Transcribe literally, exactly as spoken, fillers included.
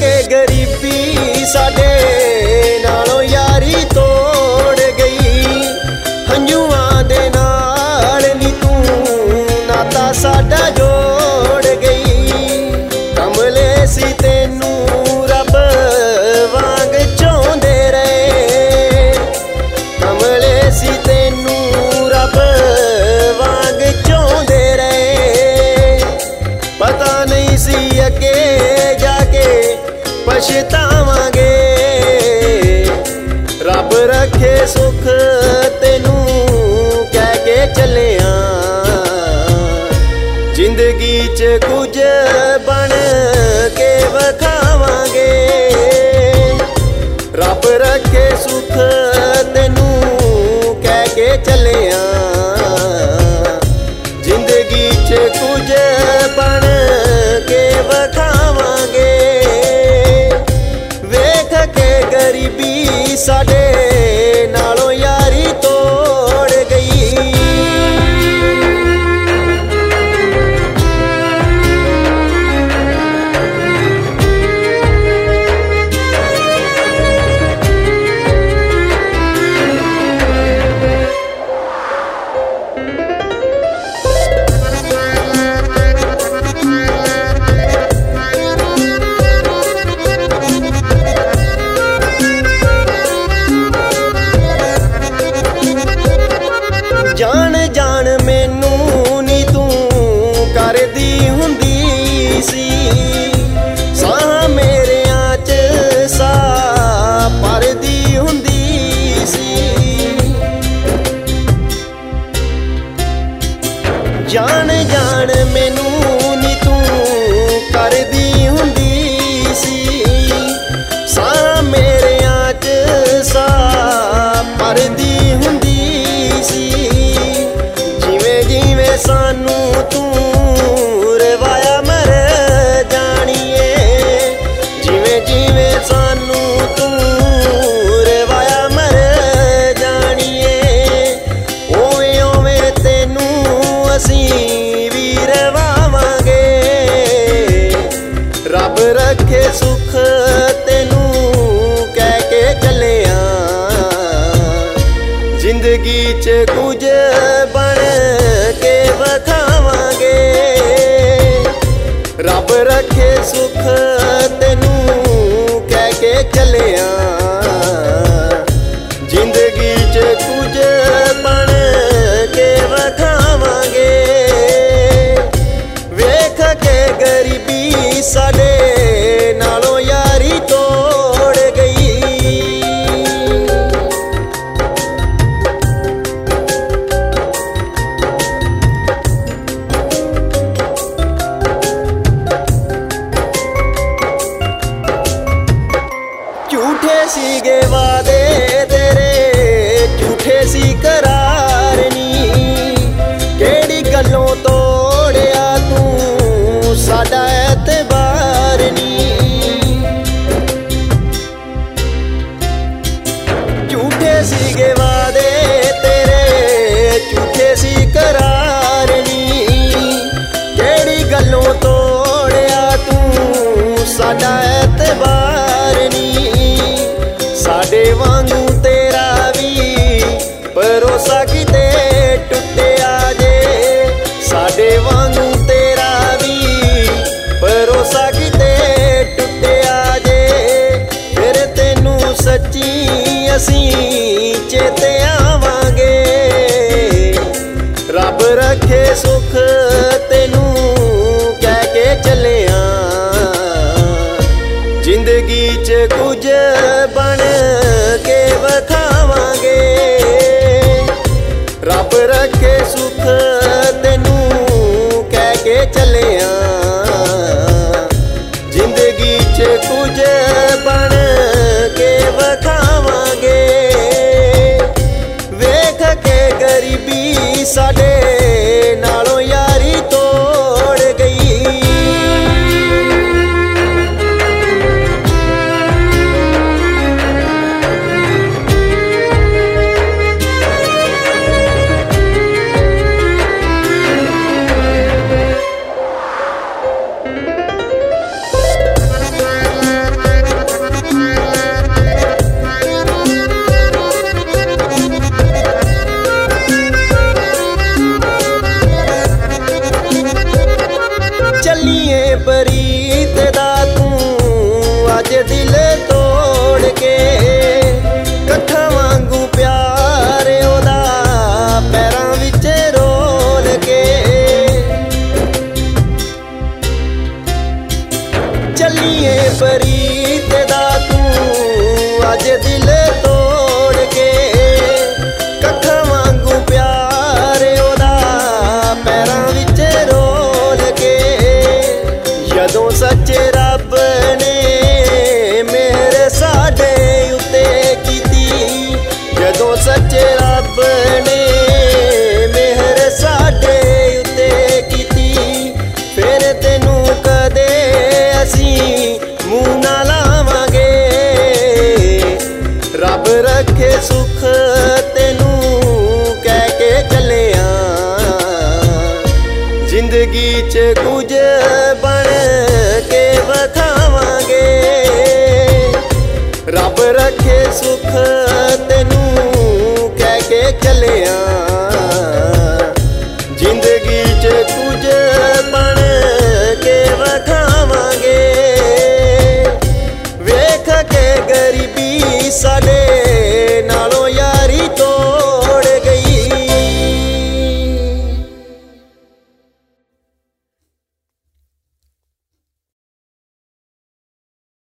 गरीबी साडे नालों यारी तोड़ गई। हंझूआं दे नाल नी तू नाता साडा जोड़ गई। कमले सी तैनू रब वांग चाहुंदे रहे। कमले सी तैनू रब वांग चाहुंदे रहे। पता नहीं सी अगे जाके पछतावांगे। रब रखे सुख तैनू कह के चलिया। जिंदगी च कुछ बन के वखावांगे। रब रखे सुख तैनू कह के चलिया। जिंदगी च कुछ बन के वखावांगे। वेख के गरीबी साडे नालों यारी तोड़ गई। जान जान मैनू नी तू करदी हुंदी सी। साह मेरियां च सा भरदी हुंदी सी। जान जान मैनू नी तू करदी हुंदी सी। साह मेरियां च सा भरदी हुंदी सी। जिवें सानू तू रवाया मर जानिए। जिवें जिवें सानू तू रवाया मर जानिए। ओवें ओवें तैनू असीं भी रवावांगे। रब रखे सुख तैनू कह के चलिया। जिंदगी च कुछ बन के वखावांगे। रब रखे सुख तैनू कह के चलिया। जिंदगी च कुछ बन के वखावांगे। वेख के गरीबी साडे नालों यारी तोड़ गई। झूठे सीगे वादे तेरे झूठे सी करार नी। केड़ी गल्लों तोड़िया तू साडा एतबार नी। झूठे सीगे वादे तेरे झूठे सी करार नी। केड़ी गल्लों तोड़िया तू साडा एतबार नी। साडे वांगू तेरा भी भरोसा किते टुटिया जे। साडे वांगू तेरा भी भरोसा किते टुटिया जे। फिर तैनू सच्ची असीं चेते आवांगे। रब रखे सुख तैनू कह के चलिया। जिंदगी च कुछ बन के वखावांगे। रब रखे सुख तैनू कह के चलिया। जिंदगी च कुछ बन के वखावांगे। वेख के गरीबी साडे नालों यारी तोड़ गई। ਅੱਜ ਦਿਲ ਤੋੜ ਕੇ। ਕੱਠਾਂ ਵਾਂਗੂ ਪਿਆਰ ਉਹਦਾ ਪੈਰਾਂ ਵਿੱਚ ਰੋਲ ਕੇ। ਚੱਲੀਏ ਪ੍ਰੀਤ ਦਾ ਤੂੰ ਅੱਜ ਦਿਲ ਤੋੜ ਕੇ। ਕੱਠਾਂ ਵਾਂਗੂ ਪਿਆਰ ਉਹਦਾ ਪੈਰਾਂ ਵਿੱਚ ਰੋਲ ਕੇ। ਜਦੋਂ ਸੱਚੇ ਰੱਬ ਨੇ ਮਿਹਰ ਸਾਡੇ ਉੱਤੇ ਕੀਤੀ, ਜਦੋਂ ਸੱਚੇ ਰੱਬ ਨੇ ਮਿਹਰ ਸਾਡੇ ਉੱਤੇ ਕੀਤੀ, ਫਿਰ ਤੈਨੂੰ ਕਦੇ ਅਸੀਂ ਮੂੰਹ ਨਾ ਲਾਵਾਂਗੇ। ਰੱਬ ਰੱਖੇ ਸੁੱਖ